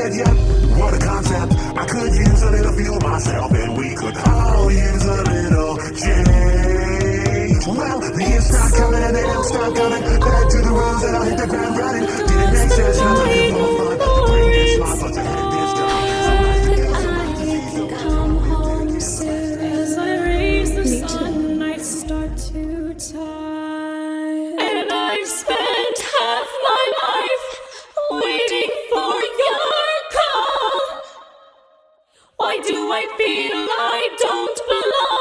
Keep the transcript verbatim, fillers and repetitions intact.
said, yeah, what a concept. I could use a little fuel myself, and we could all use a little change. Well, the years start coming and they don't stop coming. Back to the rules and I'll hit the ground running. Did it make sense? Not to live more fun. The brain gets smart, but to head this time. Some nights to kill, some nights to see, so Come home soon. As I raise the sun, nights start to tie. And I've spent half my life waiting for your call. Why do I feel I don't belong?